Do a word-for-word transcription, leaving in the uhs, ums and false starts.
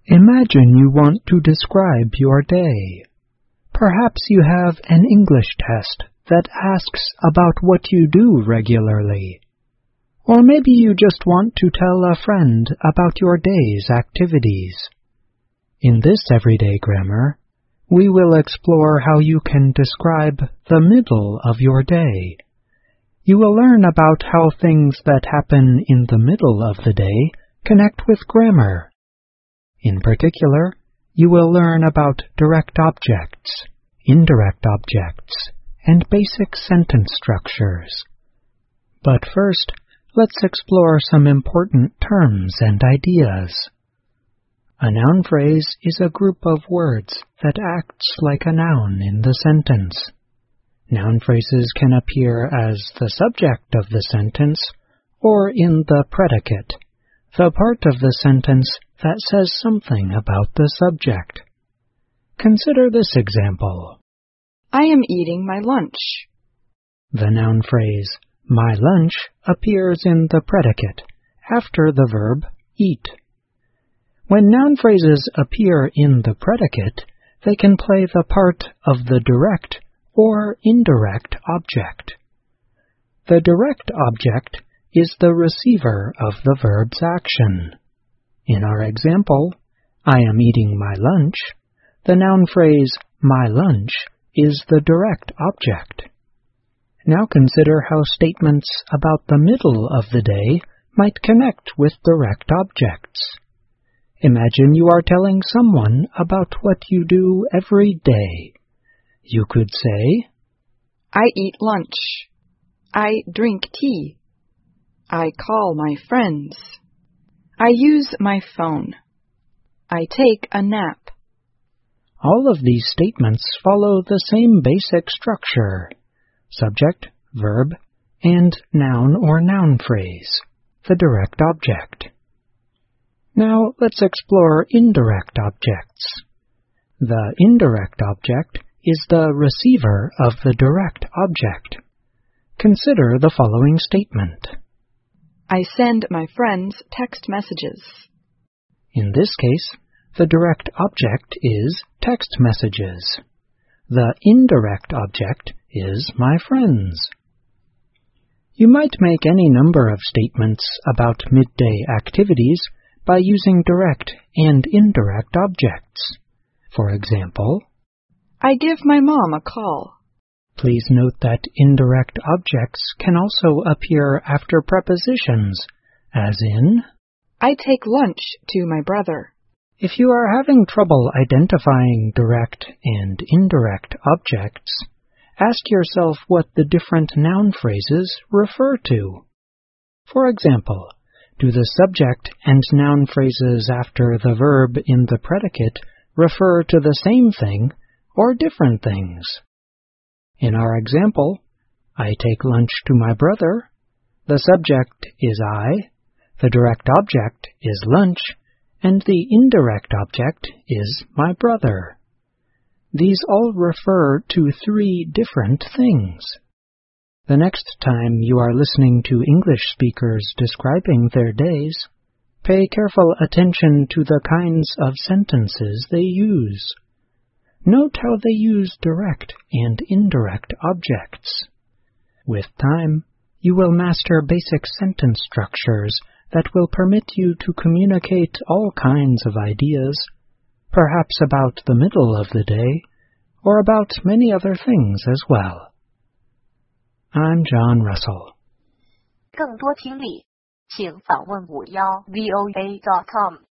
Imagine you want to describe your day. Perhaps you have an English test that asks about what you do regularly. Or maybe you just want to tell a friend about your day's activities. In this everyday grammar, we will explore how you can describe the middle of your day. You will learn about how things that happen in the middle of the day connect with grammar. In particular, you will learn about direct objects, indirect objects, and basic sentence structures. But first, let's explore some important terms and ideas. A noun phrase is a group of words that acts like a noun in the sentence. Noun phrases can appear as the subject of the sentence or in the predicate, the part of the sentence that says something about the subject. Consider this example. I am eating my lunch. The noun phrase, my lunch, appears in the predicate, after the verb eat. When noun phrases appear in the predicate, they can play the part of the direct or indirect object. The direct object is the receiver of the verb's action. In our example, I am eating my lunch, the noun phrase, my lunch, is the direct object. Now consider how statements about the middle of the day might connect with direct objects. Imagine you are telling someone about what you do every day. You could say, I eat lunch. I drink tea. I call my friends. I use my phone. I take a nap. All of these statements follow the same basic structure: subject, verb, and noun or noun phrase, the direct object. Now let's explore indirect objects. The indirect object is the receiver of the direct object. Consider the following statement. I send my friends text messages. In this case, the direct object is text messages. The indirect object is my friends. You might make any number of statements about midday activities by using direct and indirect objects. For example, I give my mom a call. Please note that indirect objects can also appear after prepositions, as in, I take lunch to my brother. If you are having trouble identifying direct and indirect objects, ask yourself what the different noun phrases refer to. For example, do the subject and noun phrases after the verb in the predicate refer to the same thing or different things? In our example, I take lunch to my brother, the subject is I, the direct object is lunch, and the indirect object is my brother. These all refer to three different things. The next time you are listening to English speakers describing their days, pay careful attention to the kinds of sentences they use. Note how they use direct and indirect objects. With time, you will master basic sentence structures that will permit you to communicate all kinds of ideas, perhaps about the middle of the day, or about many other things as well. I'm John Russell. 更多听力，请访问五幺 V O A dot com。